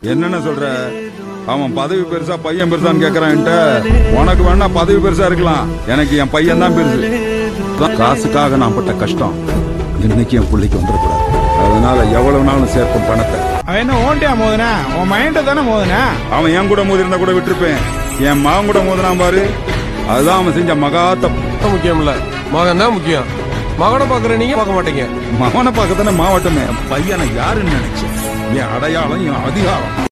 என்னன்னு சொல்ற? அவன் பதவி பெருசா பையன் பெருசான்னு கேக்குறான்ட்ட. உனக்கு வேணா பதவி பெருசா இருக்கலாம், எனக்கு என் பையன் தான் பெருசு. காசுக்காக நான் பட்ட கஷ்டம் இன்னைக்கு என் பிள்ளைக்கு வந்துடக்கூடாது. அதனால எவ்வளவு நாளும் சேர்க்கும் பணத்தை. அவன் என்ன ஓண்டியா மோதுனா? உன் மைண்ட தானே மோதுனா? அவன் என் கூட மோதி இருந்தா கூட விட்டுருப்பேன். என் மகன் கூட மோதினான் பாரு, அதுதான் அவன் செஞ்ச மகா தப்பு. முக்கியம் இல்ல, மகன் தான் முக்கியம். மகனை பாக்குற நீங்க பார்க்க மாட்டீங்க. மகனை பார்க்கத்தானே மாவட்டமே. பையனை யாருன்னு நினைச்சேன்? என் அடையாளம், என் அதிகாரம்.